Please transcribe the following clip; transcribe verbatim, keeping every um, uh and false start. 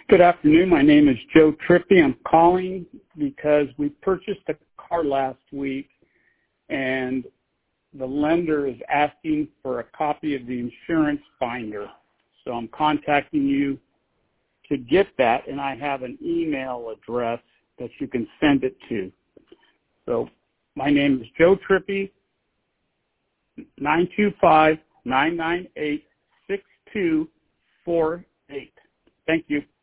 Good afternoon. My name is Joe Trippi. I'm calling because we purchased a car last week and the lender is asking for a copy of the insurance binder. So I'm contacting you to get that, and I have an email address that you can send it to. So my name is Joe Trippi, nine two five, nine nine eight, six two four eight. Thank you.